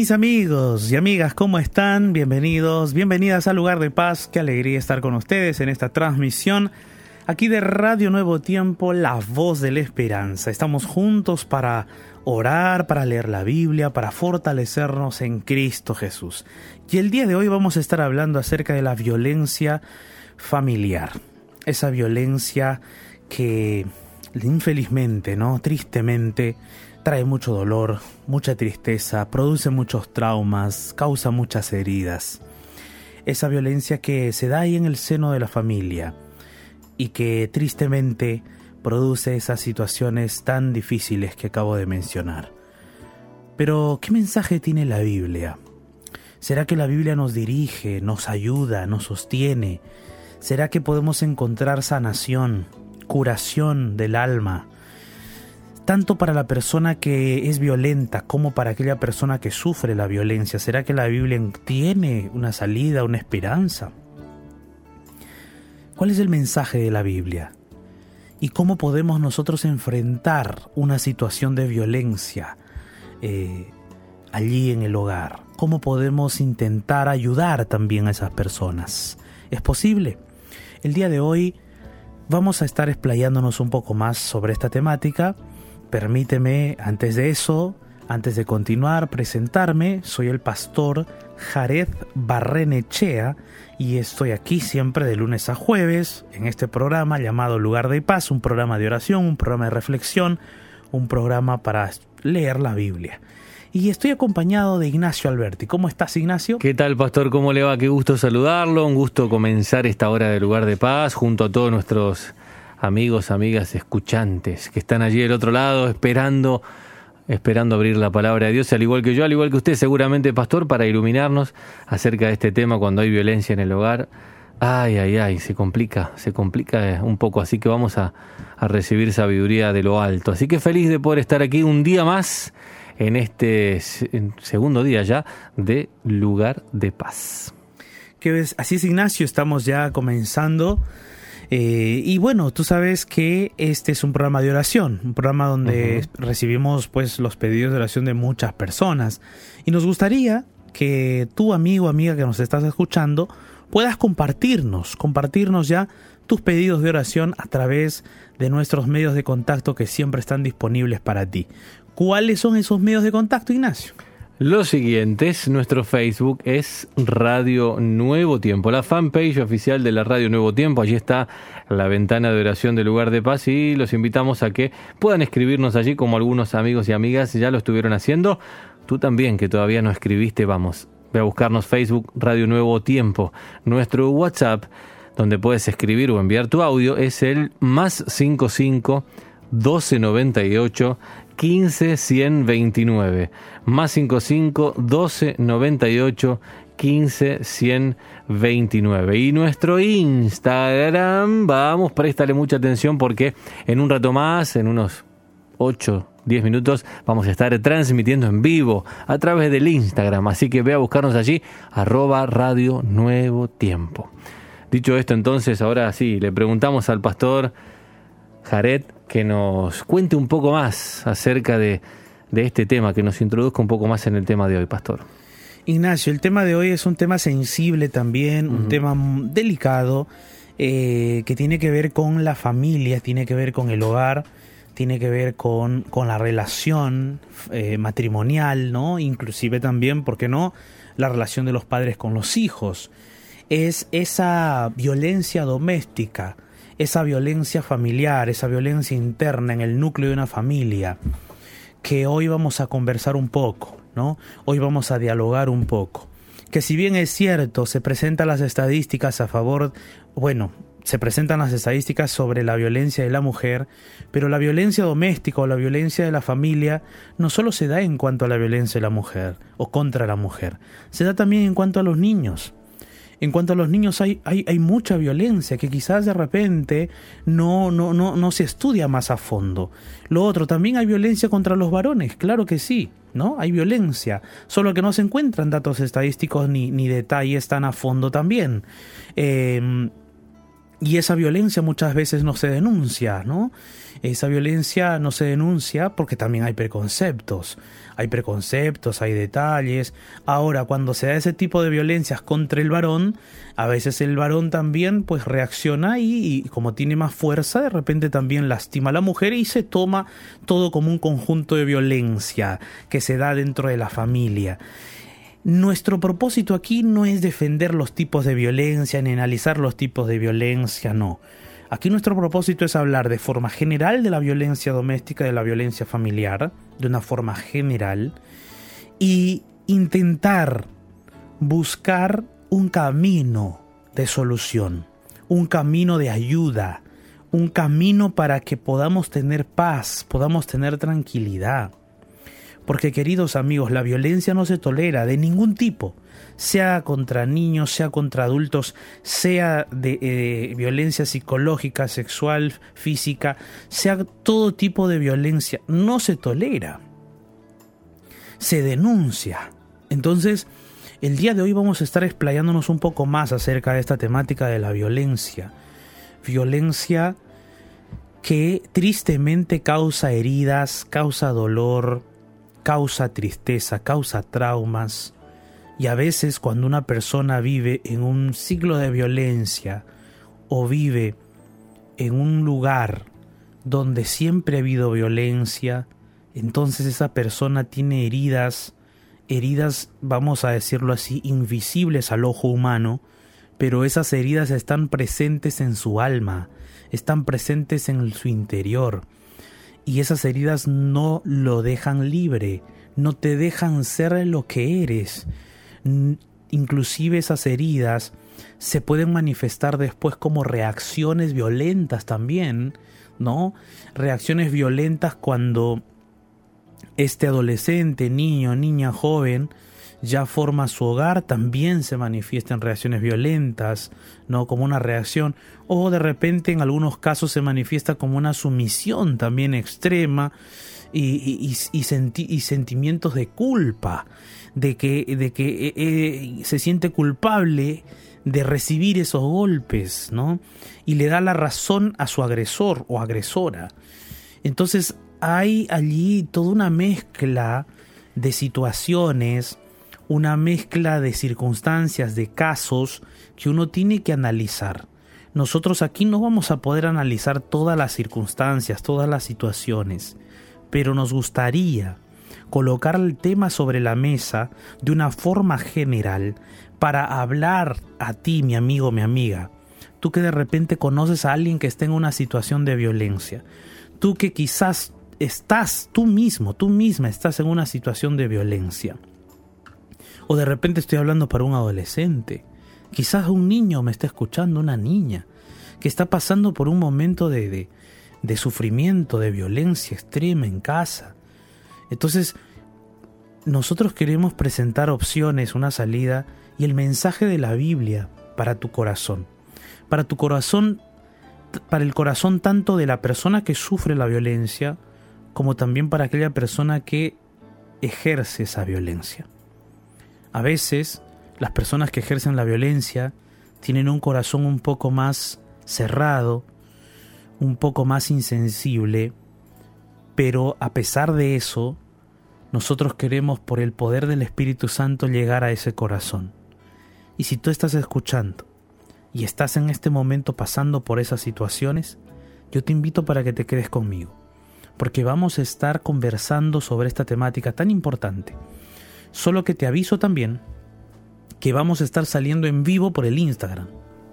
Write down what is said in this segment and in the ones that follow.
Mis amigos y amigas, ¿cómo están? Bienvenidos, bienvenidas al Lugar de Paz. Qué alegría estar con ustedes en esta transmisión aquí de Radio Nuevo Tiempo, la voz de la esperanza. Estamos juntos para orar, para leer la Biblia, para fortalecernos en Cristo Jesús. Y el día de hoy vamos a estar hablando acerca de la violencia familiar. Esa violencia que infelizmente, tristemente, trae mucho dolor, mucha tristeza, produce muchos traumas, causa muchas heridas. Esa violencia que se da ahí en el seno de la familia y que tristemente produce esas situaciones tan difíciles que acabo de mencionar. Pero, ¿qué mensaje tiene la Biblia? ¿Será que la Biblia nos dirige, nos ayuda, nos sostiene? ¿Será que podemos encontrar sanación, curación del alma? Tanto para la persona que es violenta como para aquella persona que sufre la violencia. ¿Será que la Biblia tiene una salida, una esperanza? ¿Cuál es el mensaje de la Biblia? ¿Y cómo podemos nosotros enfrentar una situación de violencia allí en el hogar? ¿Cómo podemos intentar ayudar también a esas personas? ¿Es posible? El día de hoy vamos a estar explayándonos un poco más sobre esta temática. Permíteme, antes de continuar, presentarme. Soy el pastor Jared Barrenechea y estoy aquí siempre de lunes a jueves en este programa llamado Lugar de Paz, un programa de oración, un programa de reflexión, un programa para leer la Biblia. Y estoy acompañado de Ignacio Alberti. ¿Cómo estás, Ignacio? ¿Qué tal, pastor? ¿Cómo le va? Qué gusto saludarlo, un gusto comenzar esta hora de Lugar de Paz junto a todos nuestros amigos, amigas, escuchantes que están allí del otro lado esperando abrir la palabra de Dios, al igual que yo, al igual que usted seguramente, pastor, para iluminarnos acerca de este tema cuando hay violencia en el hogar. Ay, se complica un poco, así que vamos a recibir sabiduría de lo alto. Así que feliz de poder estar aquí un día más en este segundo día ya de Lugar de Paz. Así es, Ignacio, estamos ya comenzando. Y bueno, tú sabes que este es un programa de oración, un programa donde recibimos pues los pedidos de oración de muchas personas. Y nos gustaría que tú, amigo, amiga que nos estás escuchando, puedas compartirnos ya tus pedidos de oración a través de nuestros medios de contacto que siempre están disponibles para ti. ¿Cuáles son esos medios de contacto, Ignacio? Los siguientes, nuestro Facebook es Radio Nuevo Tiempo, la fanpage oficial de la Radio Nuevo Tiempo. Allí está la ventana de oración del Lugar de Paz y los invitamos a que puedan escribirnos allí como algunos amigos y amigas ya lo estuvieron haciendo. Tú también, que todavía no escribiste, ve a buscarnos Facebook Radio Nuevo Tiempo. Nuestro WhatsApp, donde puedes escribir o enviar tu audio, es el +55 1298 15 129, +55 1298 15 129. Y nuestro Instagram, préstale mucha atención porque en un rato más, en unos 8-10 minutos, vamos a estar transmitiendo en vivo a través del Instagram, así que ve a buscarnos allí, @Radio Nuevo Tiempo. Dicho esto, entonces, ahora sí, le preguntamos al pastor Jared que nos cuente un poco más acerca de este tema, que nos introduzca un poco más en el tema de hoy, pastor. Ignacio, el tema de hoy es un tema sensible también, un tema delicado, que tiene que ver con la familia, tiene que ver con el hogar, tiene que ver con la relación matrimonial, ¿no? Inclusive también, ¿por qué no?, la relación de los padres con los hijos. Es esa violencia doméstica, esa violencia familiar, esa violencia interna en el núcleo de una familia, que hoy vamos a conversar un poco, ¿no? Hoy vamos a dialogar un poco. Que si bien es cierto, se presentan las estadísticas se presentan las estadísticas sobre la violencia de la mujer, pero la violencia doméstica o la violencia de la familia no solo se da en cuanto a la violencia de la mujer o contra la mujer, se da también en cuanto a los niños. En cuanto a los niños hay mucha violencia que quizás de repente no se estudia más a fondo. Lo otro, también hay violencia contra los varones, claro que sí, ¿no? Hay violencia, solo que no se encuentran datos estadísticos ni detalles tan a fondo también. Y esa violencia muchas veces no se denuncia, ¿no? Esa violencia no se denuncia porque también hay preconceptos. Hay preconceptos, hay detalles. Ahora, cuando se da ese tipo de violencias contra el varón, a veces el varón también pues reacciona y como tiene más fuerza, de repente también lastima a la mujer y se toma todo como un conjunto de violencia que se da dentro de la familia. Nuestro propósito aquí no es defender los tipos de violencia ni analizar los tipos de violencia, no. Aquí nuestro propósito es hablar de forma general de la violencia doméstica, de la violencia familiar, de una forma general, y intentar buscar un camino de solución, un camino de ayuda, un camino para que podamos tener paz, podamos tener tranquilidad. Porque, queridos amigos, la violencia no se tolera de ningún tipo, sea contra niños, sea contra adultos, sea de violencia psicológica, sexual, física, sea todo tipo de violencia, no se tolera, se denuncia. Entonces, el día de hoy vamos a estar explayándonos un poco más acerca de esta temática de la violencia. Violencia que tristemente causa heridas, causa dolor, causa tristeza, causa traumas, y a veces cuando una persona vive en un ciclo de violencia o vive en un lugar donde siempre ha habido violencia, entonces esa persona tiene heridas, vamos a decirlo así, invisibles al ojo humano, pero esas heridas están presentes en su alma, están presentes en su interior. Y esas heridas no lo dejan libre, no te dejan ser lo que eres. Inclusive esas heridas se pueden manifestar después como reacciones violentas también, ¿no? Reacciones violentas cuando este adolescente, niño, niña, joven, ya forma su hogar, también se manifiestan reacciones violentas, ¿no? Como una reacción, o de repente en algunos casos se manifiesta como una sumisión también extrema y sentimientos de culpa, de que se siente culpable de recibir esos golpes, ¿no? Y le da la razón a su agresor o agresora. Entonces hay allí toda una mezcla de situaciones, una mezcla de circunstancias, de casos que uno tiene que analizar. Nosotros aquí no vamos a poder analizar todas las circunstancias, todas las situaciones, pero nos gustaría colocar el tema sobre la mesa de una forma general para hablar a ti, mi amigo, mi amiga. Tú que de repente conoces a alguien que está en una situación de violencia. Tú que quizás tú misma estás en una situación de violencia. O de repente estoy hablando para un adolescente. Quizás un niño me está escuchando, una niña, que está pasando por un momento de sufrimiento, de violencia extrema en casa. Entonces, nosotros queremos presentar opciones, una salida y el mensaje de la Biblia para tu corazón. Para tu corazón, para el corazón tanto de la persona que sufre la violencia, como también para aquella persona que ejerce esa violencia. A veces, las personas que ejercen la violencia tienen un corazón un poco más cerrado, un poco más insensible, pero a pesar de eso, nosotros queremos por el poder del Espíritu Santo llegar a ese corazón. Y si tú estás escuchando y estás en este momento pasando por esas situaciones, yo te invito para que te quedes conmigo, porque vamos a estar conversando sobre esta temática tan importante. Solo que te aviso también que vamos a estar saliendo en vivo por el Instagram.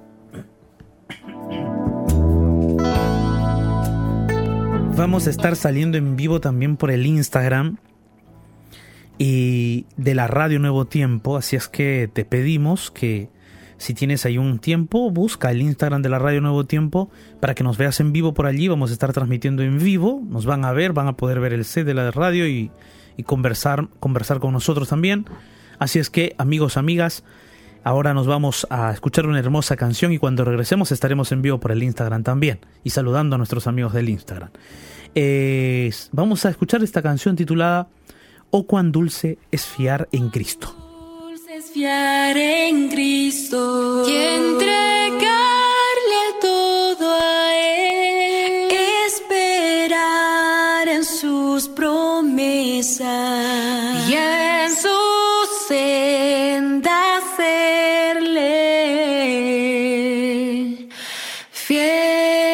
Vamos a estar saliendo en vivo también por el Instagram y de la Radio Nuevo Tiempo, así es que te pedimos que si tienes ahí un tiempo, busca el Instagram de la Radio Nuevo Tiempo para que nos veas en vivo por allí. Vamos a estar transmitiendo en vivo, nos van a ver, van a poder ver el set de la radio y conversar con nosotros también. Así es que, amigos, amigas, ahora nos vamos a escuchar una hermosa canción y cuando regresemos estaremos en vivo por el Instagram también y saludando a nuestros amigos del Instagram. Vamos a escuchar esta canción titulada «Oh, cuán dulce es fiar en Cristo». Dulce es fiar en Cristo y entregarle todo. sus promesas y en su senda serle fiel.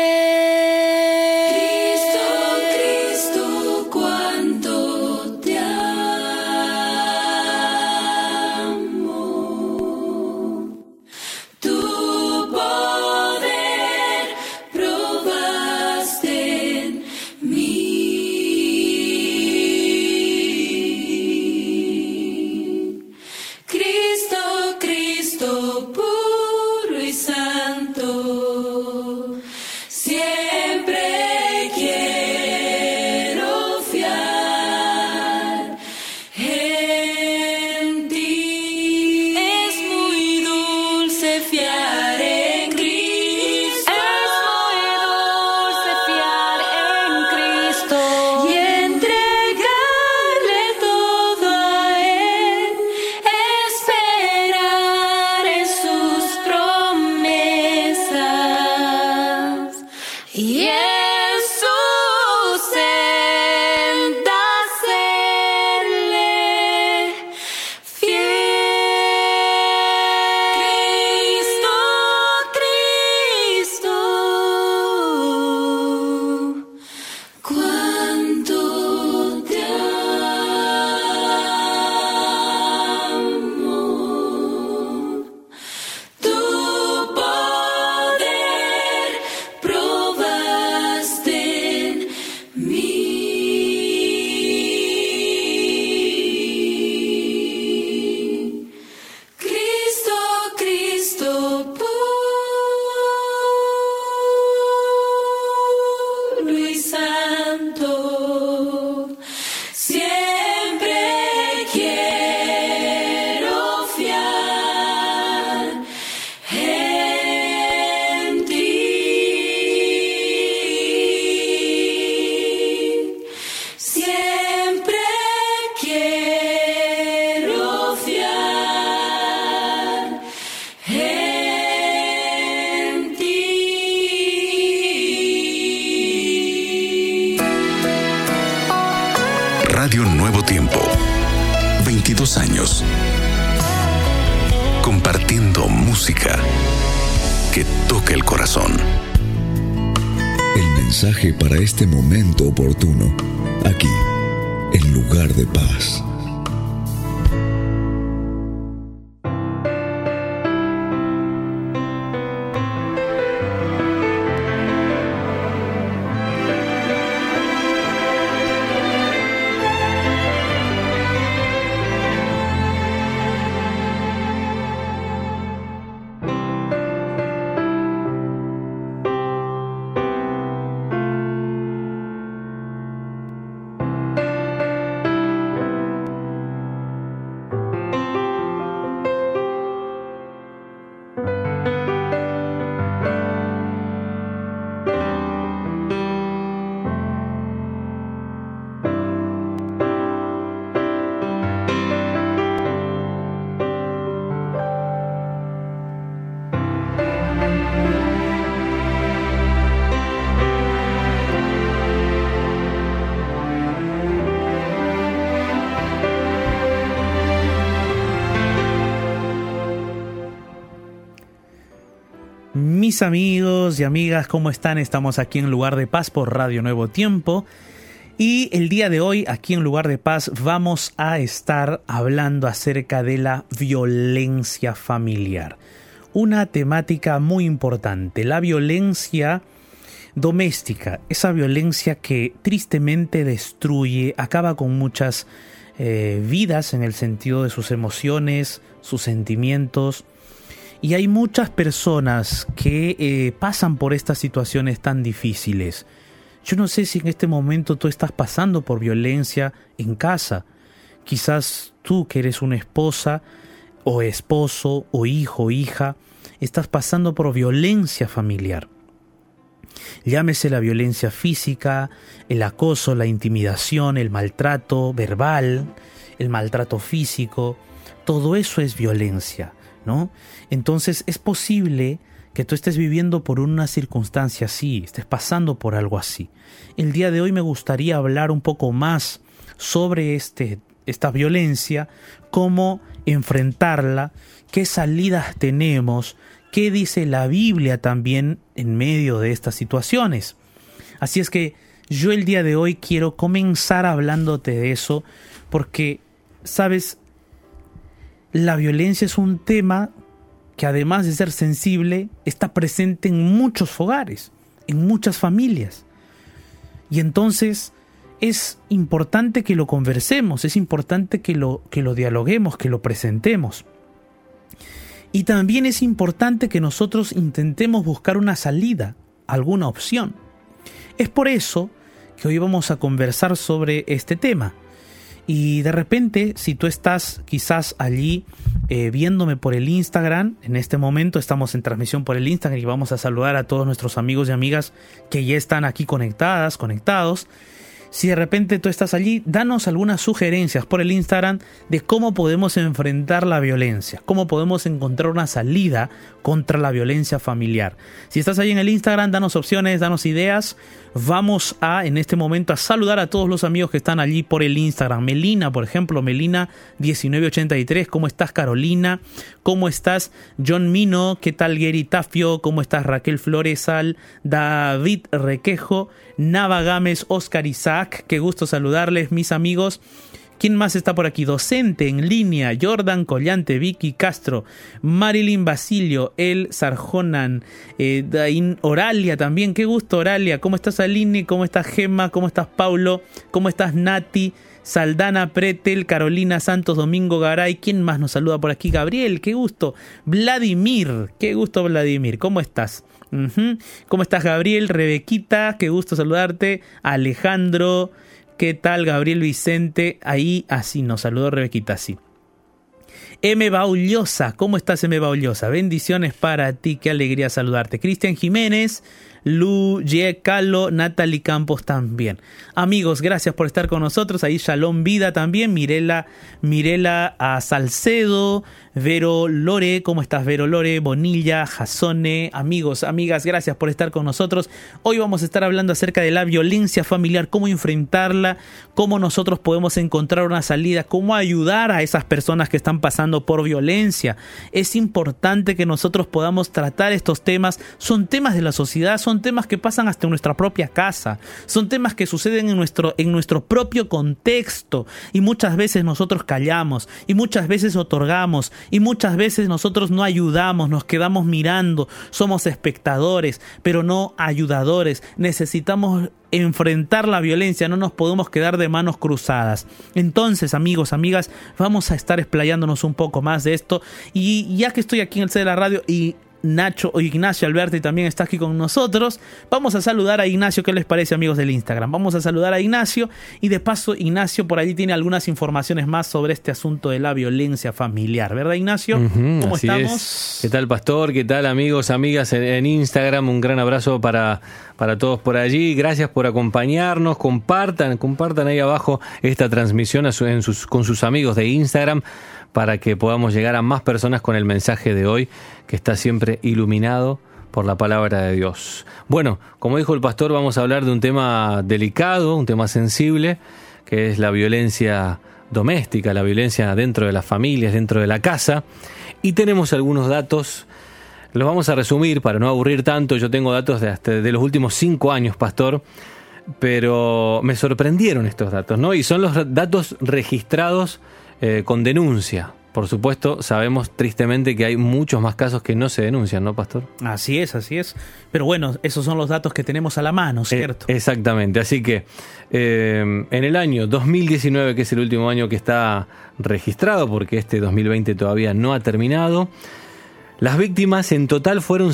Cristo, cuánto te amo. Tu poder probaste en mí. Cristo, Cristo, puro y santo, siempre quiero fiar en ti. Es muy dulce fiar en Cristo. Es muy dulce fiar en Cristo y entregarle todo a Él. Esperar en sus promesas y en su senda serle fiel. Cristo, cuánto te amo. Tu poder probaste en mí. Cristo, Cristo, puro y santo, siempre quiero fiar en ti. Siempre quiero fiar en ti. Radio Nuevo Tiempo. 22 años. Compartiendo música que toca el corazón. El mensaje para este momento oportuno, aquí, en Lugar de Paz. Mis amigos y amigas, ¿cómo están? Estamos aquí en Lugar de Paz por Radio Nuevo Tiempo. Y el día de hoy, aquí en Lugar de Paz, vamos a estar hablando acerca de la violencia familiar. Una temática muy importante, la violencia doméstica, esa violencia que tristemente destruye, acaba con muchas vidas en el sentido de sus emociones, sus sentimientos. Y hay muchas personas que pasan por estas situaciones tan difíciles. Yo no sé si en este momento tú estás pasando por violencia en casa. Quizás tú, que eres una esposa o esposo o hijo o hija, estás pasando por violencia familiar. Llámese la violencia física, el acoso, la intimidación, el maltrato verbal, el maltrato físico. Todo eso es violencia, ¿no? Entonces es posible que tú estés viviendo por una circunstancia así, estés pasando por algo así. El día de hoy me gustaría hablar un poco más sobre esta violencia, cómo enfrentarla, qué salidas tenemos, qué dice la Biblia también en medio de estas situaciones. Así es que yo el día de hoy quiero comenzar hablándote de eso porque, ¿sabes? La violencia es un tema que además de ser sensible, está presente en muchos hogares, en muchas familias. Y entonces es importante que lo conversemos, es importante que lo dialoguemos, que lo presentemos. Y también es importante que nosotros intentemos buscar una salida, alguna opción. Es por eso que hoy vamos a conversar sobre este tema. Y de repente, si tú estás quizás allí viéndome por el Instagram, en este momento estamos en transmisión por el Instagram y vamos a saludar a todos nuestros amigos y amigas que ya están aquí conectados. Si de repente tú estás allí, danos algunas sugerencias por el Instagram de cómo podemos enfrentar la violencia, cómo podemos encontrar una salida contra la violencia familiar. Si estás allí en el Instagram, danos opciones, danos ideas. Vamos en este momento a saludar a todos los amigos que están allí por el Instagram. Melina, por ejemplo, Melina1983, ¿cómo estás, Carolina? ¿Cómo estás, John Mino? ¿Qué tal, Gary Tafio? ¿Cómo estás, Raquel Floresal? David Requejo, Nava Gámez, Oscar Isaac, qué gusto saludarles, mis amigos. ¿Quién más está por aquí? Docente en línea, Jordan Collante, Vicky Castro, Marilyn Basilio, El Sarjonan, Dain Oralia también. Qué gusto, Oralia. ¿Cómo estás, Aline? ¿Cómo estás, Gemma? ¿Cómo estás, Paulo? ¿Cómo estás, Nati? Saldana Pretel, Carolina Santos, Domingo Garay. ¿Quién más nos saluda por aquí? Gabriel, qué gusto. Vladimir, qué gusto, Vladimir. ¿Cómo estás? ¿Cómo estás, Gabriel? Rebequita, qué gusto saludarte. Alejandro, ¿qué tal, Gabriel Vicente? Ahí, así nos saludó Rebequita, así. M. Baullosa, ¿cómo estás, M. Baullosa? Bendiciones para ti, qué alegría saludarte. Cristian Jiménez, Lu, Ye, Calo, Natalie Campos también. Amigos, gracias por estar con nosotros. Ahí Shalom Vida también, Mirela a Salcedo, Vero Lore, ¿cómo estás, Vero Lore? Bonilla, Jasone, amigos, amigas, gracias por estar con nosotros. Hoy vamos a estar hablando acerca de la violencia familiar, cómo enfrentarla, cómo nosotros podemos encontrar una salida, cómo ayudar a esas personas que están pasando por violencia. Es importante que nosotros podamos tratar estos temas. Son temas de la sociedad, son temas que pasan hasta en nuestra propia casa, son temas que suceden en nuestro propio contexto, y muchas veces nosotros callamos, y muchas veces otorgamos, y muchas veces nosotros no ayudamos, nos quedamos mirando, somos espectadores, pero no ayudadores. Necesitamos enfrentar la violencia, no nos podemos quedar de manos cruzadas. Entonces, amigos, amigas, vamos a estar explayándonos un poco más de esto, y ya que estoy aquí en el set de la radio y Nacho o Ignacio Alberti también está aquí con nosotros, vamos a saludar a Ignacio. ¿Qué les parece, amigos del Instagram? Vamos a saludar a Ignacio, y de paso Ignacio por allí tiene algunas informaciones más sobre este asunto de la violencia familiar, ¿verdad, Ignacio? ¿Cómo estamos? ¿Qué tal, Pastor? ¿Qué tal, amigos, amigas en Instagram? Un gran abrazo para todos por allí. Gracias por acompañarnos. Compartan ahí abajo esta transmisión con sus amigos de Instagram, para que podamos llegar a más personas con el mensaje de hoy, que está siempre iluminado por la palabra de Dios. Bueno, como dijo el pastor, vamos a hablar de un tema delicado, un tema sensible, que es la violencia doméstica, la violencia dentro de las familias, dentro de la casa. Y tenemos algunos datos, los vamos a resumir para no aburrir tanto. Yo tengo datos de los últimos 5 años, pastor, pero me sorprendieron estos datos, ¿no? Y son los datos registrados con denuncia. Por supuesto, sabemos tristemente que hay muchos más casos que no se denuncian, ¿no, pastor? Así es. Pero bueno, esos son los datos que tenemos a la mano, ¿cierto? Exactamente. Así que en el año 2019, que es el último año que está registrado, porque este 2020 todavía no ha terminado, las víctimas en total fueron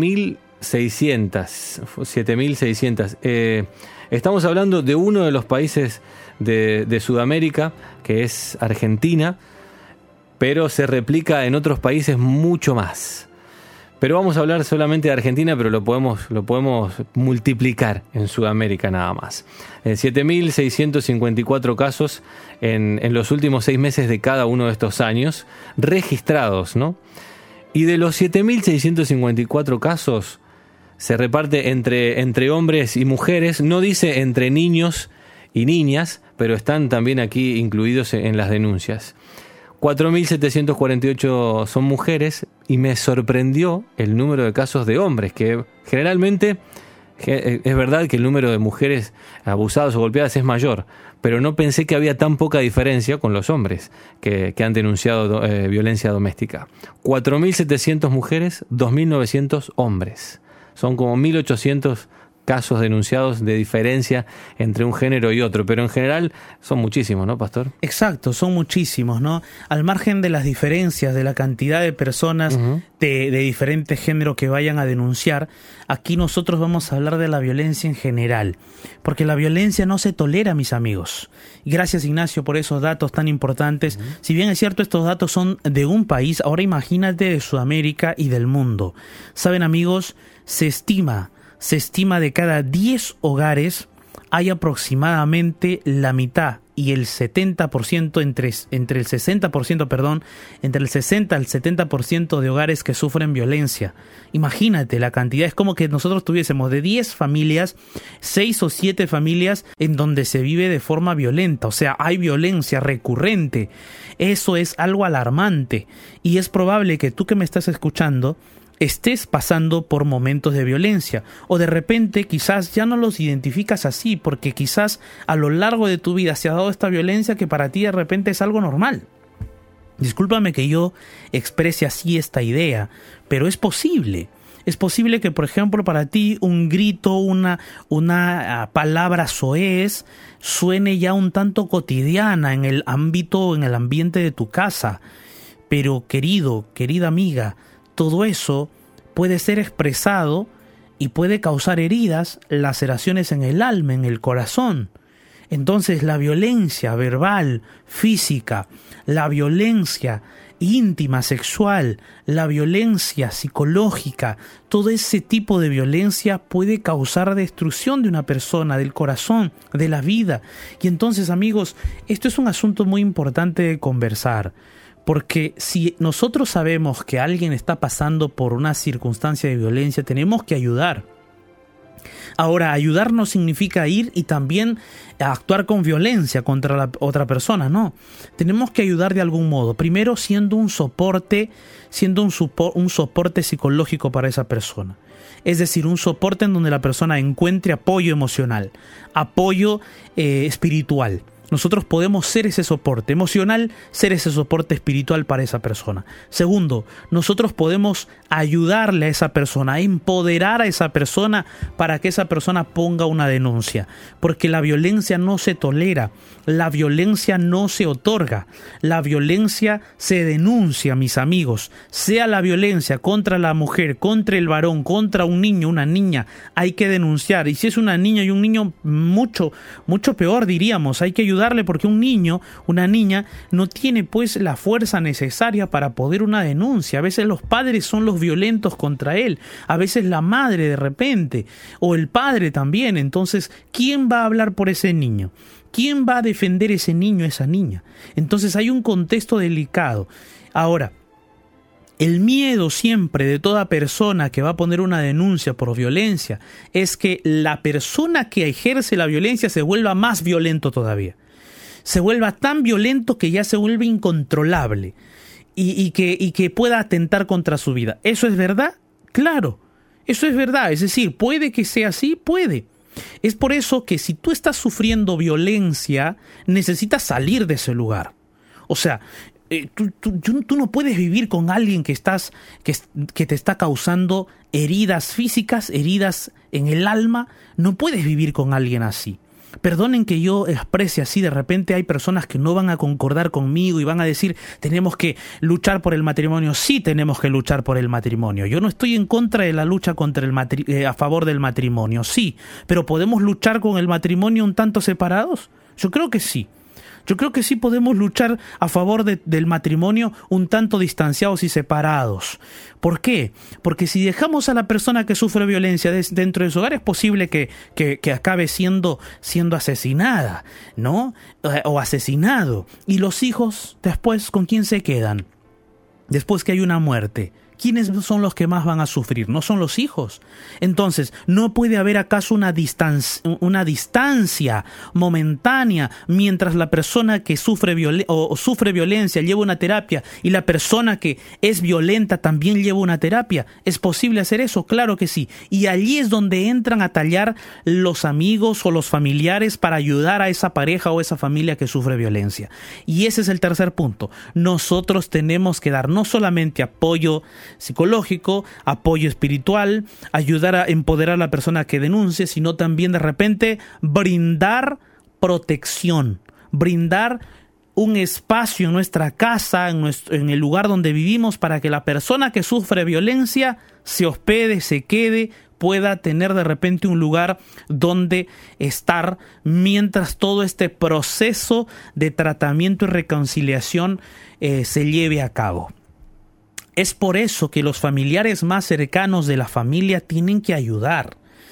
7.600. Estamos hablando de uno de los países de Sudamérica, que es Argentina, pero se replica en otros países mucho más. Pero vamos a hablar solamente de Argentina, pero lo podemos multiplicar en Sudamérica nada más. 7.654 casos en los últimos 6 meses de cada uno de estos años registrados, ¿no? Y de los 7.654 casos, se reparte entre hombres y mujeres. No dice entre niños y niñas, pero están también aquí incluidos en las denuncias. 4.748 son mujeres, y me sorprendió el número de casos de hombres, que generalmente es verdad que el número de mujeres abusadas o golpeadas es mayor, pero no pensé que había tan poca diferencia con los hombres que han denunciado violencia doméstica. 4.700 mujeres, 2.900 hombres. Son como 1.800 casos denunciados de diferencia entre un género y otro, pero en general son muchísimos, ¿no, Pastor? Exacto, son muchísimos, ¿no? Al margen de las diferencias, de la cantidad de personas de diferentes géneros que vayan a denunciar, aquí nosotros vamos a hablar de la violencia en general, porque la violencia no se tolera, mis amigos. Y gracias, Ignacio, por esos datos tan importantes. Si bien es cierto, estos datos son de un país, ahora imagínate de Sudamérica y del mundo. Saben, amigos, se estima de cada 10 hogares hay aproximadamente la mitad y el 70%, entre el 60 al 70% de hogares que sufren violencia. Imagínate la cantidad, es como que nosotros tuviésemos de 10 familias, 6 o 7 familias en donde se vive de forma violenta, o sea, hay violencia recurrente. Eso es algo alarmante, y es probable que tú que me estás escuchando estés pasando por momentos de violencia, o de repente quizás ya no los identificas así, porque quizás a lo largo de tu vida se ha dado esta violencia que para ti de repente es algo normal. Discúlpame que yo exprese así esta idea, pero es posible. Es posible que, por ejemplo, para ti un grito, una palabra soez suene ya un tanto cotidiana en el ambiente de tu casa. Pero querida amiga, todo eso puede ser expresado y puede causar heridas, laceraciones en el alma, en el corazón. Entonces la violencia verbal, física, la violencia íntima, sexual, la violencia psicológica, todo ese tipo de violencia puede causar destrucción de una persona, del corazón, de la vida. Y entonces, amigos, esto es un asunto muy importante de conversar. Porque si nosotros sabemos que alguien está pasando por una circunstancia de violencia, tenemos que ayudar. Ahora, ayudar no significa ir y también actuar con violencia contra la otra persona, no. Tenemos que ayudar de algún modo. Primero, siendo un soporte psicológico para esa persona. Es decir, un soporte en donde la persona encuentre apoyo emocional, apoyo espiritual. Nosotros podemos ser ese soporte emocional, ser ese soporte espiritual para esa persona. Segundo, nosotros podemos ayudarle a esa persona, a empoderar a esa persona para que esa persona ponga una denuncia. Porque la violencia no se tolera, la violencia no se otorga, la violencia se denuncia, mis amigos. Sea la violencia contra la mujer, contra el varón, contra un niño, una niña, hay que denunciar. Y si es una niña y un niño, mucho peor, diríamos, hay que ayudar. Porque un niño, una niña, no tiene pues la fuerza necesaria para poder una denuncia. A veces los padres son los violentos contra él, a veces la madre de repente, o el padre también. Entonces, ¿quién va a hablar por ese niño? ¿Quién va a defender ese niño, esa niña? Entonces hay un contexto delicado. Ahora, el miedo siempre de toda persona que va a poner una denuncia por violencia es que la persona que ejerce la violencia se vuelva más violento todavía. Se vuelva tan violento que ya se vuelve incontrolable y que pueda atentar contra su vida. ¿Eso es verdad? Claro, eso es verdad. Es decir, ¿puede que sea así? Puede. Es por eso que si tú estás sufriendo violencia, necesitas salir de ese lugar. O sea, tú no puedes vivir con alguien que te está causando heridas físicas, heridas en el alma. No puedes vivir con alguien así. Perdonen que yo exprese así, de repente hay personas que no van a concordar conmigo y van a decir, tenemos que luchar por el matrimonio. Sí, tenemos que luchar por el matrimonio. Yo no estoy en contra de la lucha a favor del matrimonio, sí, pero ¿podemos luchar con el matrimonio un tanto separados? Yo creo que sí. Yo creo que sí podemos luchar a favor del matrimonio un tanto distanciados y separados. ¿Por qué? Porque si dejamos a la persona que sufre violencia dentro de su hogar, es posible que acabe siendo asesinada, ¿no? O asesinado. Y los hijos, después, ¿con quién se quedan? Después que hay una muerte, ¿quiénes son los que más van a sufrir? ¿No son los hijos? Entonces, ¿no puede haber acaso una distancia momentánea mientras la persona que sufre violencia lleva una terapia y la persona que es violenta también lleva una terapia? ¿Es posible hacer eso? Claro que sí. Y allí es donde entran a tallar los amigos o los familiares para ayudar a esa pareja o esa familia que sufre violencia. Y ese es el tercer punto. Nosotros tenemos que dar no solamente apoyo psicológico, apoyo espiritual, ayudar a empoderar a la persona que denuncie, sino también de repente brindar protección, brindar un espacio en nuestra casa, en el lugar donde vivimos, para que la persona que sufre violencia se hospede, se quede, pueda tener de repente un lugar donde estar mientras todo este proceso de tratamiento y reconciliación se lleve a cabo. Es por eso que los familiares más cercanos de la familia tienen que ayudar.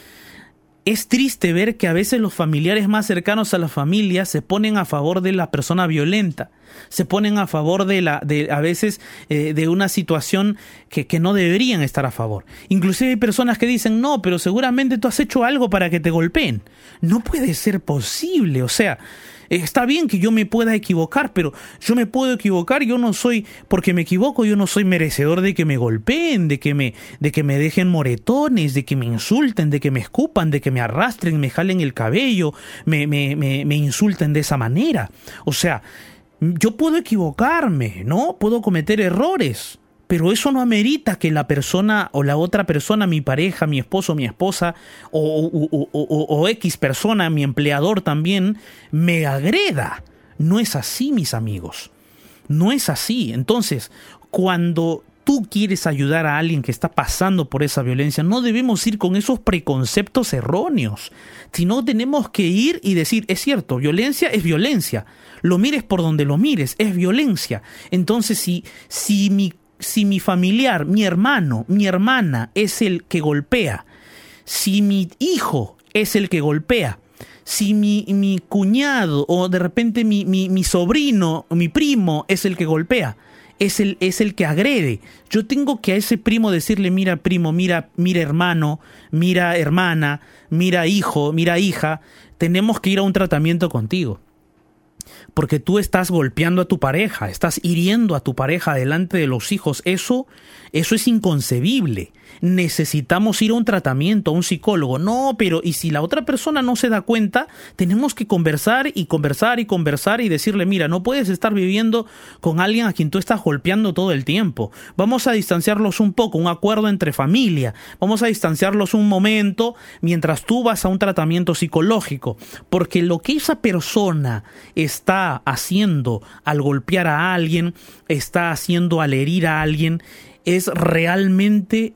Es triste ver que a veces los familiares más cercanos a la familia se ponen a favor de la persona violenta, se ponen a favor de una situación que no deberían estar a favor. Inclusive hay personas que dicen, no, pero seguramente tú has hecho algo para que te golpeen. No puede ser posible, o sea, está bien que yo me pueda equivocar, pero yo me puedo equivocar, porque me equivoco, yo no soy merecedor de que me golpeen, de que me dejen moretones, de que me insulten, de que me escupan, de que me arrastren, me jalen el cabello, me insulten de esa manera. O sea, yo puedo equivocarme, ¿no? Puedo cometer errores, pero eso no amerita que la persona o la otra persona, mi pareja, mi esposo, mi esposa o X persona, mi empleador también, me agreda. No es así, mis amigos. No es así. Entonces, cuando tú quieres ayudar a alguien que está pasando por esa violencia, no debemos ir con esos preconceptos erróneos, sino tenemos que ir y decir, es cierto, violencia es violencia. Lo mires por donde lo mires, es violencia. Entonces, si mi familiar, mi hermano, mi hermana es el que golpea, si mi hijo es el que golpea, si mi cuñado o de repente mi sobrino, mi primo es el que golpea, es el que agrede, yo tengo que a ese primo decirle, mira primo, mira hermano, mira hermana, mira hijo, mira hija, tenemos que ir a un tratamiento contigo. Porque tú estás golpeando a tu pareja, estás hiriendo a tu pareja delante de los hijos. Eso es inconcebible. Necesitamos ir a un tratamiento, a un psicólogo. No, pero ¿y si la otra persona no se da cuenta? Tenemos que conversar y decirle, mira, no puedes estar viviendo con alguien a quien tú estás golpeando todo el tiempo. Vamos a distanciarlos un poco, un acuerdo entre familia. Vamos a distanciarlos un momento mientras tú vas a un tratamiento psicológico. Porque lo que esa persona está haciendo al golpear a alguien, está haciendo al herir a alguien, es realmente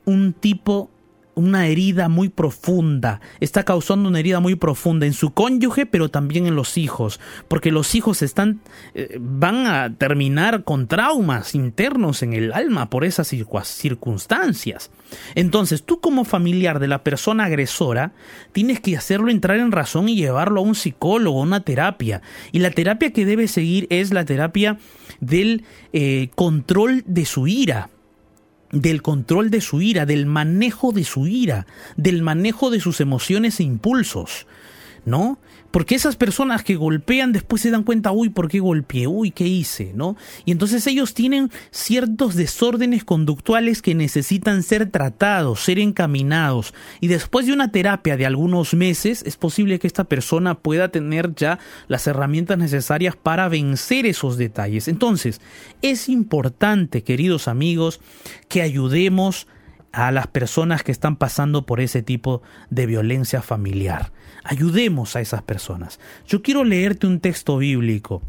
una herida muy profunda. Está causando una herida muy profunda en su cónyuge, pero también en los hijos, porque los hijos van a terminar con traumas internos en el alma por esas circunstancias. Entonces, tú como familiar de la persona agresora, tienes que hacerlo entrar en razón y llevarlo a un psicólogo, a una terapia. Y la terapia que debe seguir es la terapia del control de su ira. Del control de su ira, del manejo de su ira, del manejo de sus emociones e impulsos, ¿no? Porque esas personas que golpean después se dan cuenta, uy, ¿por qué golpeé? Uy, ¿qué hice? ¿No? Y entonces ellos tienen ciertos desórdenes conductuales que necesitan ser tratados, ser encaminados. Y después de una terapia de algunos meses, es posible que esta persona pueda tener ya las herramientas necesarias para vencer esos detalles. Entonces, es importante, queridos amigos, que ayudemos a las personas que están pasando por ese tipo de violencia familiar. Ayudemos a esas personas. Yo quiero leerte un texto bíblico,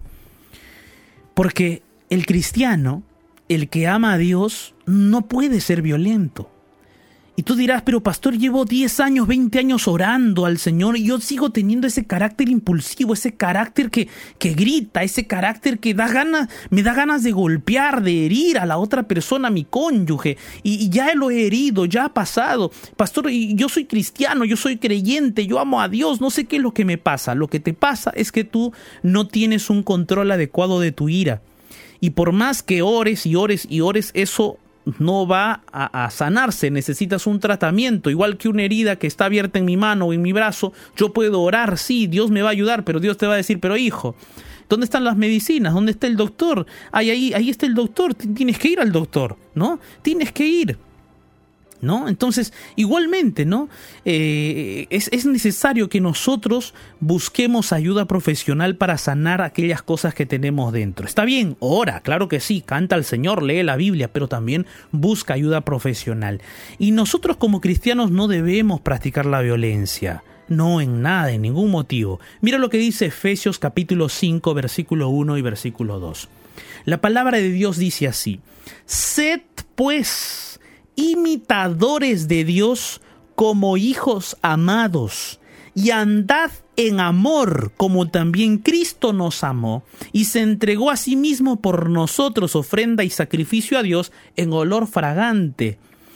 porque el cristiano, el que ama a Dios, no puede ser violento. Y tú dirás, pero pastor, llevo 10 años, 20 años orando al Señor y yo sigo teniendo ese carácter impulsivo, ese carácter que grita, ese carácter que me da ganas de golpear, de herir a la otra persona, a mi cónyuge, y ya lo he herido, ya ha pasado. Pastor, yo soy cristiano, yo soy creyente, yo amo a Dios, no sé qué es lo que me pasa. Lo que te pasa es que tú no tienes un control adecuado de tu ira. Y por más que ores y ores y ores, eso no va a sanarse, necesitas un tratamiento, igual que una herida que está abierta en mi mano o en mi brazo. Yo puedo orar, sí, Dios me va a ayudar, pero Dios te va a decir, pero hijo, ¿dónde están las medicinas? ¿Dónde está el doctor? Ahí está el doctor, tienes que ir al doctor, ¿no? Tienes que ir, ¿no? Entonces, igualmente, ¿no? Es necesario que nosotros busquemos ayuda profesional para sanar aquellas cosas que tenemos dentro. Está bien, ora, claro que sí, canta al Señor, lee la Biblia, pero también busca ayuda profesional. Y nosotros como cristianos no debemos practicar la violencia. No, en nada, en ningún motivo. Mira lo que dice Efesios capítulo 5, versículo 1 y versículo 2. La palabra de Dios dice así: sed pues imitadores de Dios como hijos amados, y andad en amor, como también Cristo nos amó, y se entregó a sí mismo por nosotros, ofrenda y sacrificio a Dios en olor fragante.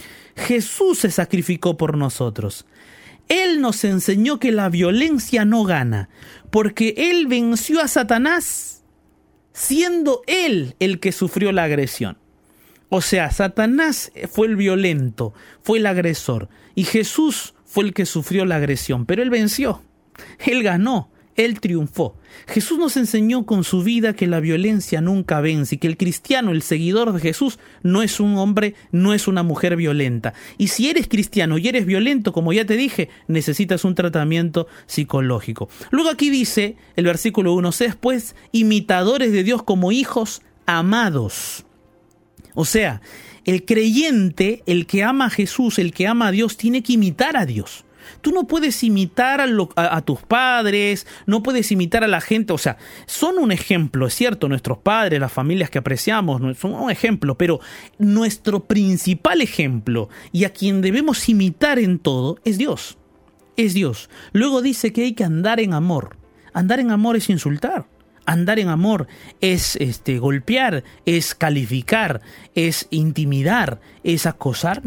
Jesús se sacrificó por nosotros. Él nos enseñó que la violencia no gana, porque Él venció a Satanás, siendo Él el que sufrió la agresión. O sea, Satanás fue el violento, fue el agresor, y Jesús fue el que sufrió la agresión, pero Él venció, Él ganó, Él triunfó. Jesús nos enseñó con su vida que la violencia nunca vence, y que el cristiano, el seguidor de Jesús, no es un hombre, no es una mujer violenta. Y si eres cristiano y eres violento, como ya te dije, necesitas un tratamiento psicológico. Luego aquí dice el versículo 1, sed pues imitadores de Dios como hijos amados. O sea, el creyente, el que ama a Jesús, el que ama a Dios, tiene que imitar a Dios. Tú no puedes imitar a tus padres, no puedes imitar a la gente. O sea, son un ejemplo, es cierto, nuestros padres, las familias que apreciamos, son un ejemplo, pero nuestro principal ejemplo y a quien debemos imitar en todo es Dios. Es Dios. Luego dice que hay que andar en amor. Andar en amor es insultar. Andar en amor es golpear, es calificar, es intimidar, es acosar.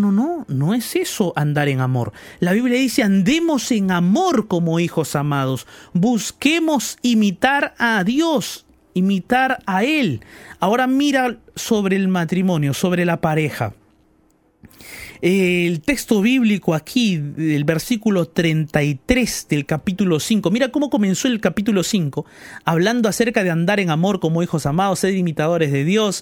No es eso andar en amor. La Biblia dice, andemos en amor como hijos amados. Busquemos imitar a Dios, imitar a Él. Ahora mira sobre el matrimonio, sobre la pareja. El texto bíblico aquí, del versículo 33 del capítulo 5. Mira cómo comenzó el capítulo 5, hablando acerca de andar en amor como hijos amados, ser imitadores de Dios,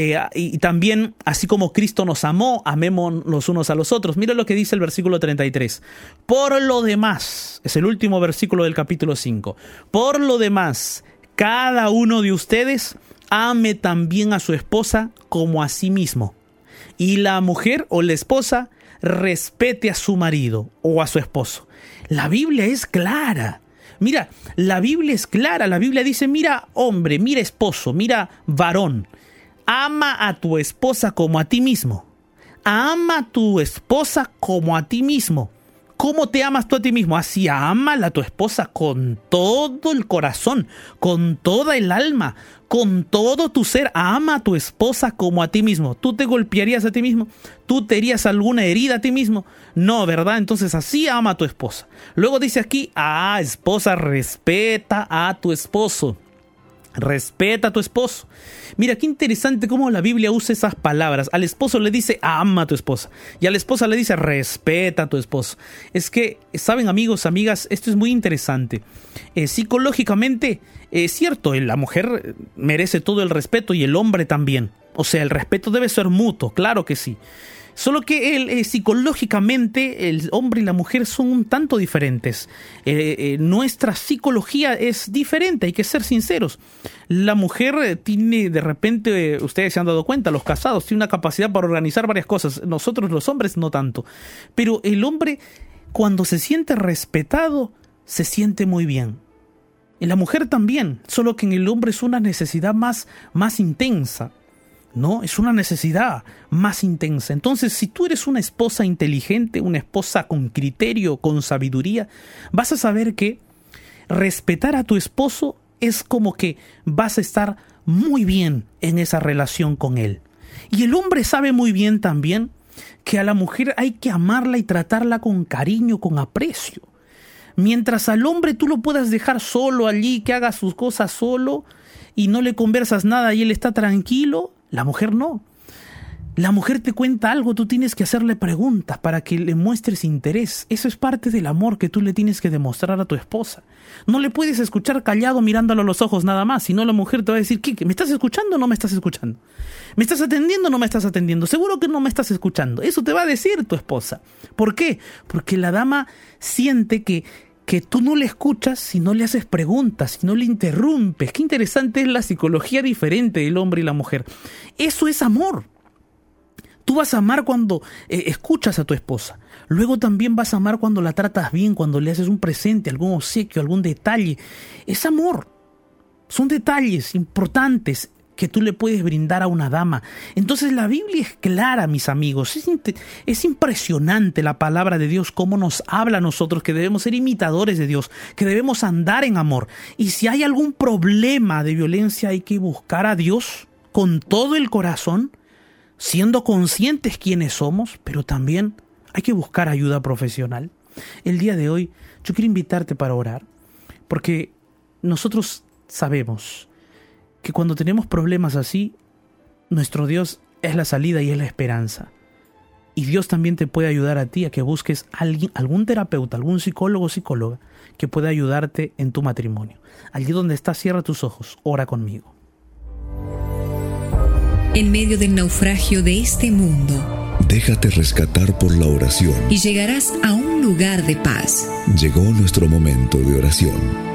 y también, así como Cristo nos amó, amemos los unos a los otros. Mira lo que dice el versículo 33. Por lo demás, es el último versículo del capítulo 5. Por lo demás, cada uno de ustedes ame también a su esposa como a sí mismo. Y la mujer o la esposa respete a su marido o a su esposo. La Biblia es clara. Mira, la Biblia es clara. La Biblia dice, mira hombre, mira esposo, mira varón. Ama a tu esposa como a ti mismo. Ama a tu esposa como a ti mismo. ¿Cómo te amas tú a ti mismo? Así, ámala a tu esposa con todo el corazón, con toda el alma, con todo tu ser. Ama a tu esposa como a ti mismo. ¿Tú te golpearías a ti mismo? ¿Tú te harías alguna herida a ti mismo? No, ¿verdad? Entonces así ama a tu esposa. Luego dice aquí, esposa, respeta a tu esposo. Respeta a tu esposo. Mira qué interesante cómo la Biblia usa esas palabras. Al esposo le dice ama a tu esposa y a la esposa le dice respeta a tu esposo. Es que, saben amigos, amigas, esto es muy interesante. Psicológicamente, es cierto, la mujer merece todo el respeto y el hombre también. O sea, el respeto debe ser mutuo, claro que sí. Solo que psicológicamente el hombre y la mujer son un tanto diferentes. Nuestra psicología es diferente, hay que ser sinceros. La mujer tiene, de repente, ustedes se han dado cuenta, los casados tienen una capacidad para organizar varias cosas. Nosotros los hombres no tanto. Pero el hombre, cuando se siente respetado, se siente muy bien. Y la mujer también, solo que en el hombre es una necesidad más intensa. No, es una necesidad más intensa. Entonces, si tú eres una esposa inteligente, una esposa con criterio, con sabiduría, vas a saber que respetar a tu esposo es como que vas a estar muy bien en esa relación con él. Y el hombre sabe muy bien también que a la mujer hay que amarla y tratarla con cariño, con aprecio. Mientras al hombre tú lo puedas dejar solo allí, que haga sus cosas solo y no le conversas nada y él está tranquilo, la mujer no. La mujer te cuenta algo, tú tienes que hacerle preguntas para que le muestres interés. Eso es parte del amor que tú le tienes que demostrar a tu esposa. No le puedes escuchar callado mirándolo a los ojos nada más, si no la mujer te va a decir, ¿qué? ¿Me estás escuchando o no me estás escuchando? ¿Me estás atendiendo o no me estás atendiendo? Seguro que no me estás escuchando. Eso te va a decir tu esposa. ¿Por qué? Porque la dama siente que tú no le escuchas si no le haces preguntas, si no le interrumpes. Qué interesante es la psicología diferente del hombre y la mujer. Eso es amor. Tú vas a amar cuando escuchas a tu esposa. Luego también vas a amar cuando la tratas bien, cuando le haces un presente, algún obsequio, algún detalle. Es amor. Son detalles importantes que tú le puedes brindar a una dama. Entonces la Biblia es clara, mis amigos. Es impresionante la palabra de Dios, cómo nos habla a nosotros, que debemos ser imitadores de Dios, que debemos andar en amor. Y si hay algún problema de violencia, hay que buscar a Dios con todo el corazón, siendo conscientes quiénes somos, pero también hay que buscar ayuda profesional. El día de hoy yo quiero invitarte para orar, porque nosotros sabemos que cuando tenemos problemas así, nuestro Dios es la salida y es la esperanza. Y Dios también te puede ayudar a ti a que busques algún terapeuta, algún psicólogo o psicóloga que pueda ayudarte en tu matrimonio. Allí donde estás, cierra tus ojos, ora conmigo. En medio del naufragio de este mundo, déjate rescatar por la oración. y llegarás a un lugar de paz. Llegó nuestro momento de oración.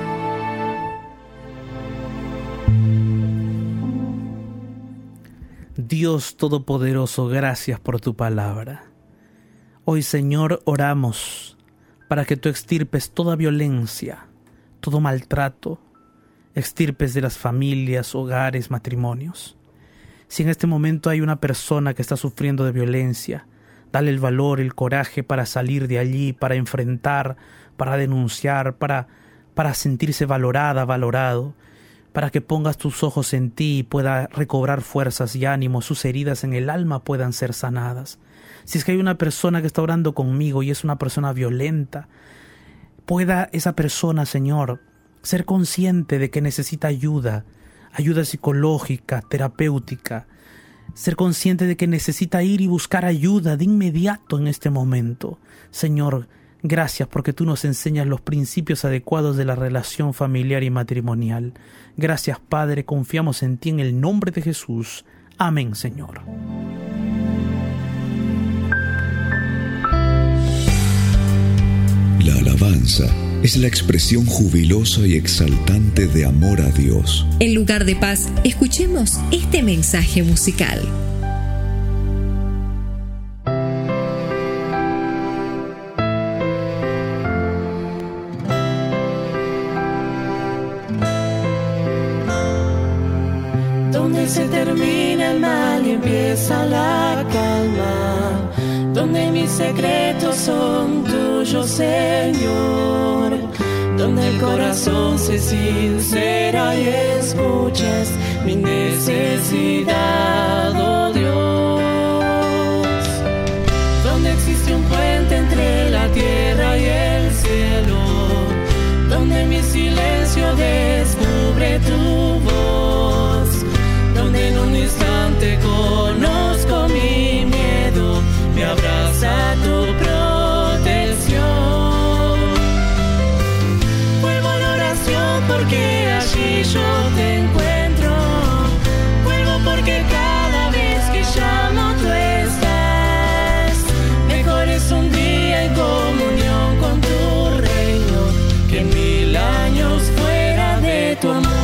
Dios Todopoderoso, gracias por tu palabra. Hoy, Señor, oramos para que tú extirpes toda violencia, todo maltrato, extirpes de las familias, hogares, matrimonios. Si en este momento hay una persona que está sufriendo de violencia, dale el valor, el coraje para salir de allí, para enfrentar, para denunciar, para sentirse valorada, valorado, para que pongas tus ojos en ti y pueda recobrar fuerzas y ánimo, sus heridas en el alma puedan ser sanadas. Si es que hay una persona que está orando conmigo y es una persona violenta, pueda esa persona, Señor, ser consciente de que necesita ayuda psicológica, terapéutica, ser consciente de que necesita ir y buscar ayuda de inmediato en este momento. Señor, gracias porque tú nos enseñas los principios adecuados de la relación familiar y matrimonial. Gracias, Padre, confiamos en ti en el nombre de Jesús. Amén, Señor. La alabanza es la expresión jubilosa y exaltante de amor a Dios. En lugar de paz, escuchemos este mensaje musical. Donde se termina el mal y empieza la calma, donde mis secretos son tuyos, Señor, donde el corazón se sincera y escuchas mi necesidad, oh Dios, donde existe un puente entre la tierra y el cielo, donde mi silencio descubre tu voz, donde en un instante conozco mi miedo, me abraza tu protección. Vuelvo a la oración porque allí yo te encuentro. Vuelvo porque cada vez que llamo tú estás. Mejor es un día en comunión con tu reino que 1000 años fuera de tu amor.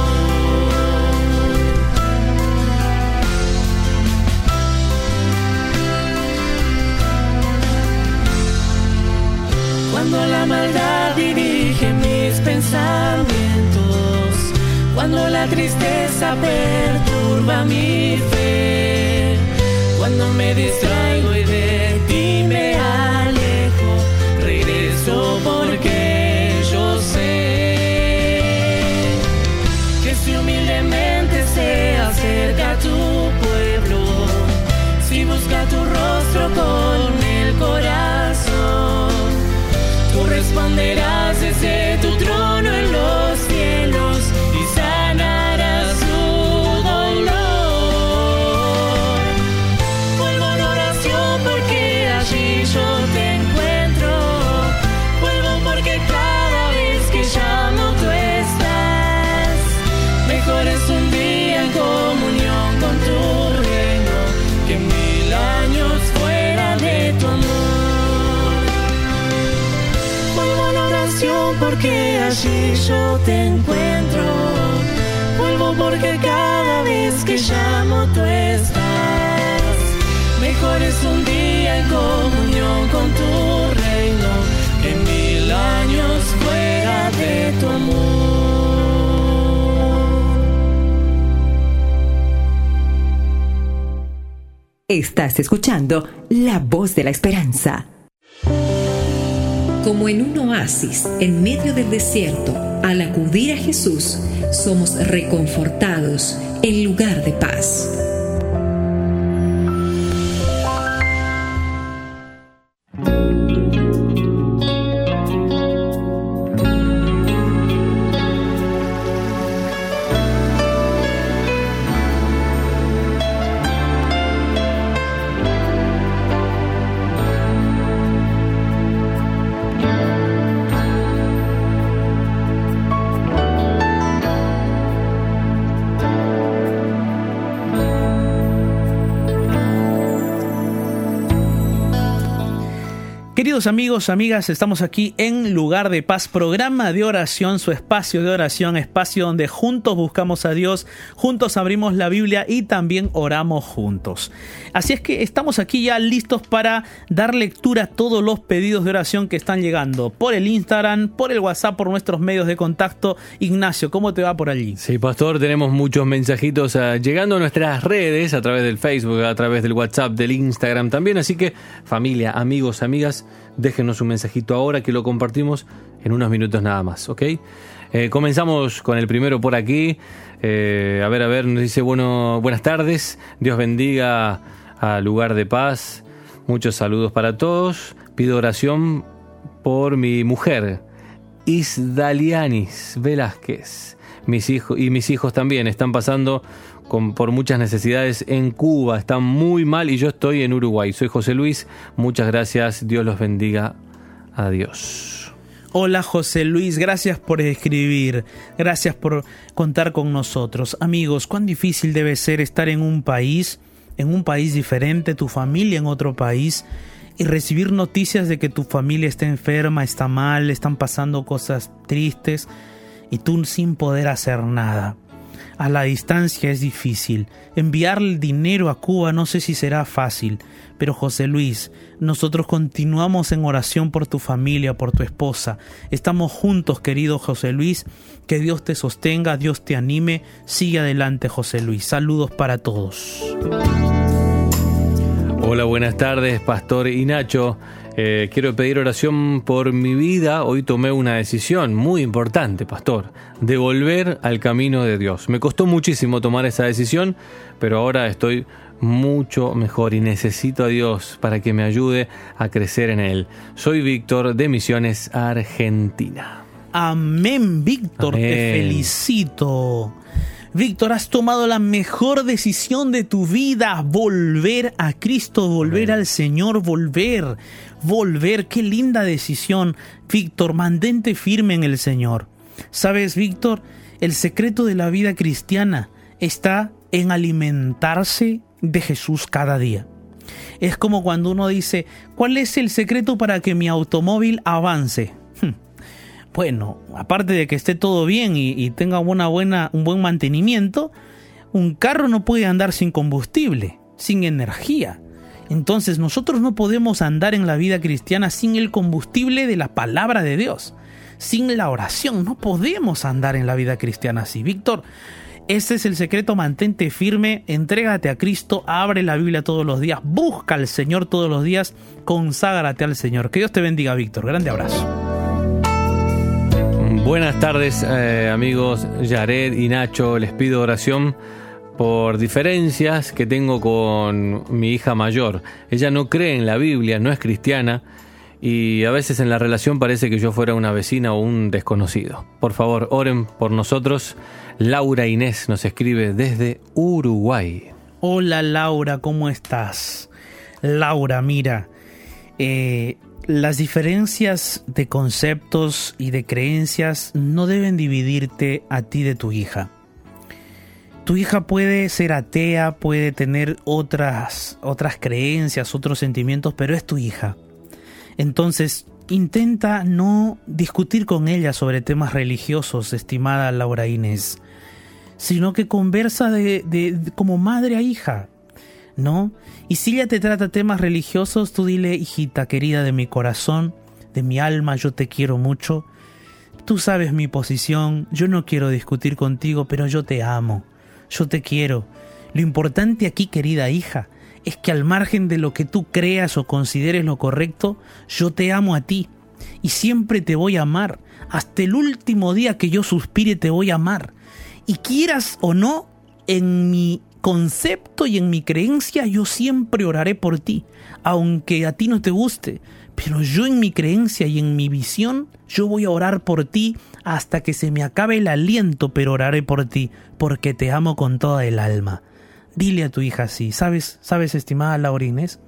Cuando la maldad dirige mis pensamientos, cuando la tristeza perturba mi fe, cuando me distraigo y de ti me alejo, regreso porque yo sé que si humildemente se acerca a tu pueblo, si busca tu rostro con el corazón, tú responderás desde tu trono en los cielos y sanarás su dolor. porque allí yo te encuentro. Vuelvo porque cada vez que llamo tú estás. Mejor es un día en comunión con tu reino que 1000 años fuera de tu amor. Estás escuchando La Voz de la Esperanza. Como en un oasis en medio del desierto, al acudir a Jesús, somos reconfortados en lugar de paz. Queridos amigos, amigas, estamos aquí en Lugar de Paz, programa de oración, su espacio de oración, espacio donde juntos buscamos a Dios, juntos abrimos la Biblia y también oramos juntos. Así es que estamos aquí ya listos para dar lectura a todos los pedidos de oración que están llegando por el Instagram, por el WhatsApp, por nuestros medios de contacto. Ignacio, ¿cómo te va por allí? Sí, pastor, tenemos muchos mensajitos llegando a nuestras redes, a través del Facebook, a través del WhatsApp, del Instagram también, así que familia, amigos, amigas, déjenos un mensajito ahora que lo compartimos en unos minutos nada más, ¿ok? Comenzamos con el primero por aquí. A ver, nos dice, buenas tardes, Dios bendiga a Lugar de Paz, muchos saludos para todos, pido oración por mi mujer, Isdalianis Velázquez, mis hijos también están pasando por muchas necesidades en Cuba, están muy mal y yo estoy en Uruguay. Soy José Luis, muchas gracias, Dios los bendiga, adiós. Hola José Luis, gracias por escribir, gracias por contar con nosotros. Amigos, cuán difícil debe ser estar en un país diferente, tu familia en otro país, y recibir noticias de que tu familia está enferma, está mal, están pasando cosas tristes, y tú sin poder hacer nada. A la distancia es difícil. Enviar el dinero a Cuba no sé si será fácil, pero José Luis, nosotros continuamos en oración por tu familia, por tu esposa. Estamos juntos, querido José Luis. Que Dios te sostenga, Dios te anime. Sigue adelante, José Luis. Saludos para todos. Hola, buenas tardes, Pastor y Nacho. Quiero pedir oración por mi vida. Hoy tomé una decisión muy importante, Pastor, de volver al camino de Dios. Me costó muchísimo tomar esa decisión, pero ahora estoy mucho mejor y necesito a Dios para que me ayude a crecer en Él. Soy Víctor de Misiones, Argentina. Amén, Víctor, Amén. Te felicito. Víctor, has tomado la mejor decisión de tu vida, volver a Cristo, volver Amén. al Señor, volver, qué linda decisión. Víctor, mantente firme en el Señor. ¿Sabes, Víctor? El secreto de la vida cristiana está en alimentarse de Jesús cada día. Es como cuando uno dice, ¿cuál es el secreto para que mi automóvil avance? Bueno, aparte de que esté todo bien y tenga un buen mantenimiento, un carro no puede andar sin combustible, sin energía. Entonces nosotros no podemos andar en la vida cristiana sin el combustible de la palabra de Dios, sin la oración. No podemos andar en la vida cristiana así. Víctor, ese es el secreto, mantente firme, entrégate a Cristo, abre la Biblia todos los días, busca al Señor todos los días, conságrate al Señor. Que Dios te bendiga, Víctor. Grande abrazo. Buenas tardes, amigos Yared y Nacho. Les pido oración por diferencias que tengo con mi hija mayor. Ella no cree en la Biblia, no es cristiana y a veces en la relación parece que yo fuera una vecina o un desconocido. Por favor, oren por nosotros. Laura Inés nos escribe desde Uruguay. Hola Laura, ¿cómo estás? Laura, mira, las diferencias de conceptos y de creencias no deben dividirte a ti de tu hija. Tu hija puede ser atea, puede tener otras creencias, otros sentimientos, pero es tu hija. Entonces, intenta no discutir con ella sobre temas religiosos, estimada Laura Inés, sino que conversa como madre a hija, ¿no? Y si ella te trata temas religiosos, tú dile: hijita querida de mi corazón, de mi alma, yo te quiero mucho. Tú sabes mi posición, yo no quiero discutir contigo, pero yo te amo, yo te quiero. Lo importante aquí, querida hija, es que al margen de lo que tú creas o consideres lo correcto, yo te amo a ti y siempre te voy a amar. Hasta el último día que yo suspire te voy a amar. Y quieras o no, en mi concepto y en mi creencia, yo siempre oraré por ti, aunque a ti no te guste. Pero yo en mi creencia y en mi visión, yo voy a orar por ti hasta que se me acabe el aliento, pero oraré por ti, porque te amo con toda el alma. Dile a tu hija así. ¿Sabes, estimada Laura Inés?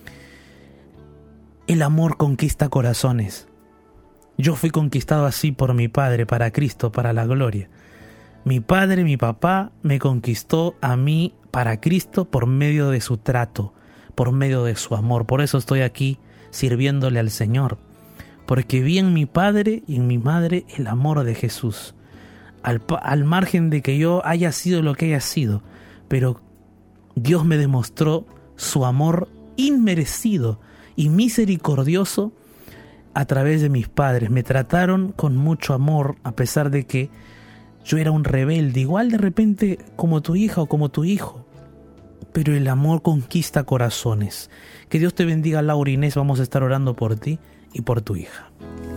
El amor conquista corazones. Yo fui conquistado así por mi padre, para Cristo, para la gloria. Mi padre, mi papá, me conquistó a mí para Cristo por medio de su trato, por medio de su amor. Por eso estoy aquí sirviéndole al Señor, porque vi en mi padre y en mi madre el amor de Jesús, al margen de que yo haya sido lo que haya sido, pero Dios me demostró su amor inmerecido y misericordioso a través de mis padres. Me trataron con mucho amor a pesar de que yo era un rebelde, igual de repente como tu hija o como tu hijo. Pero el amor conquista corazones. Que Dios te bendiga, Laura Inés. Vamos a estar orando por ti y por tu hija.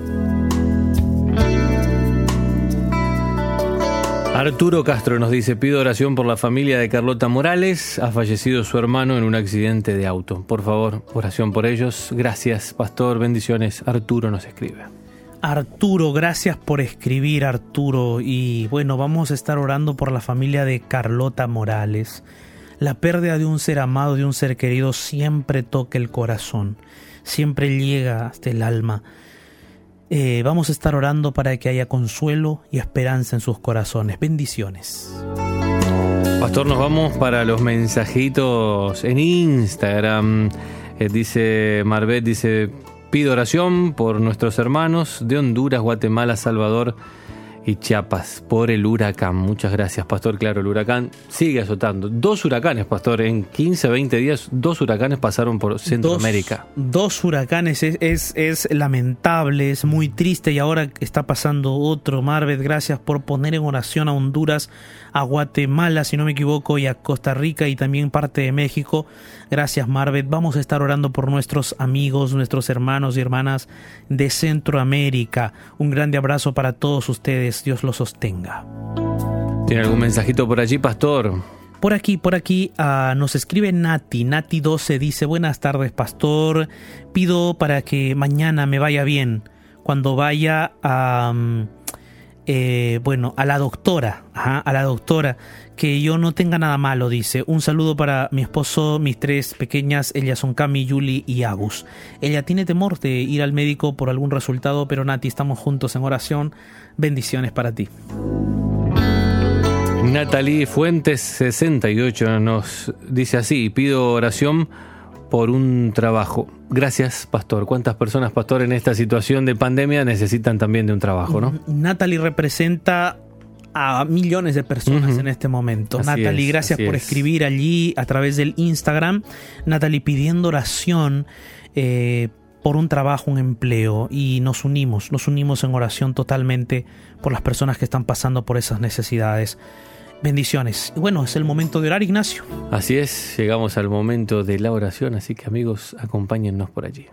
Arturo Castro nos dice: pido oración por la familia de Carlota Morales. Ha fallecido su hermano en un accidente de auto. Por favor, oración por ellos. Gracias, pastor. Bendiciones. Arturo nos escribe. Arturo, gracias por escribir, Arturo. Y bueno, vamos a estar orando por la familia de Carlota Morales. La pérdida de un ser amado, de un ser querido, siempre toca el corazón, siempre llega hasta el alma. Vamos a estar orando para que haya consuelo y esperanza en sus corazones. Bendiciones. Pastor, nos vamos para los mensajitos en Instagram. Dice Marbet, pido oración por nuestros hermanos de Honduras, Guatemala, Salvador y Chiapas por el huracán. Muchas gracias, pastor. Claro, el huracán sigue azotando. 2 huracanes, pastor. En 15, 20 días, 2 huracanes pasaron por Centroamérica. Dos huracanes. Es lamentable, es muy triste. Y ahora está pasando otro. Marvet, gracias por poner en oración a Honduras, a Guatemala, si no me equivoco, y a Costa Rica y también parte de México. Gracias, Marvet. Vamos a estar orando por nuestros amigos, nuestros hermanos y hermanas de Centroamérica. Un grande abrazo para todos ustedes. Dios los sostenga. ¿Tiene algún mensajito por allí, pastor? Por aquí, nos escribe Nati 12, dice: buenas tardes, pastor. Pido para que mañana me vaya bien cuando vaya a la doctora, que yo no tenga nada malo, dice. Un saludo para mi esposo, mis 3 pequeñas, ellas son Cami, Yuli y Agus. Ella tiene temor de ir al médico por algún resultado, pero Nati, estamos juntos en oración. Bendiciones para ti. Natalie Fuentes 68 nos dice así: pido oración por un trabajo. Gracias, pastor. ¿Cuántas personas, pastor, en esta situación de pandemia necesitan también de un trabajo, no? Natalie representa a millones de personas en este momento. Así Natalie, es, gracias por escribir allí a través del Instagram. Natalie pidiendo oración por un trabajo, un empleo, y nos unimos en oración totalmente por las personas que están pasando por esas necesidades. Bendiciones. Y bueno, es el momento de orar, Ignacio. Así es, llegamos al momento de la oración, así que amigos, acompáñennos por allí.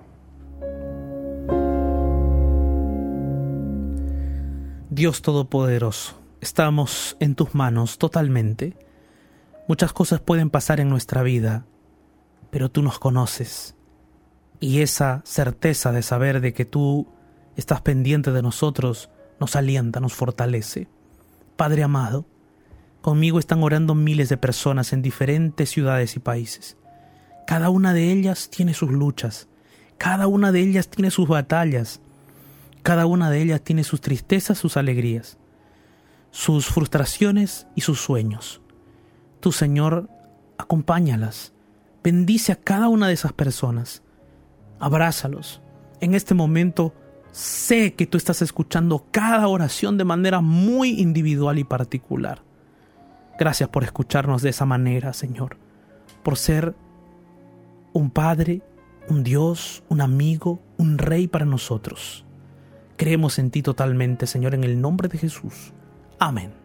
Dios Todopoderoso, estamos en tus manos totalmente. Muchas cosas pueden pasar en nuestra vida, pero tú nos conoces. Y esa certeza de saber de que tú estás pendiente de nosotros nos alienta, nos fortalece. Padre amado, conmigo están orando miles de personas en diferentes ciudades y países. Cada una de ellas tiene sus luchas, cada una de ellas tiene sus batallas, cada una de ellas tiene sus tristezas, sus alegrías, sus frustraciones y sus sueños. Tú, Señor, acompáñalas, bendice a cada una de esas personas, abrázalos. En este momento Sé que tú estás escuchando cada oración de manera muy individual y particular. Gracias por escucharnos de esa manera, Señor, por ser un Padre, un Dios, un amigo, un Rey para nosotros. Creemos en ti totalmente, Señor, en el nombre de Jesús. Amén.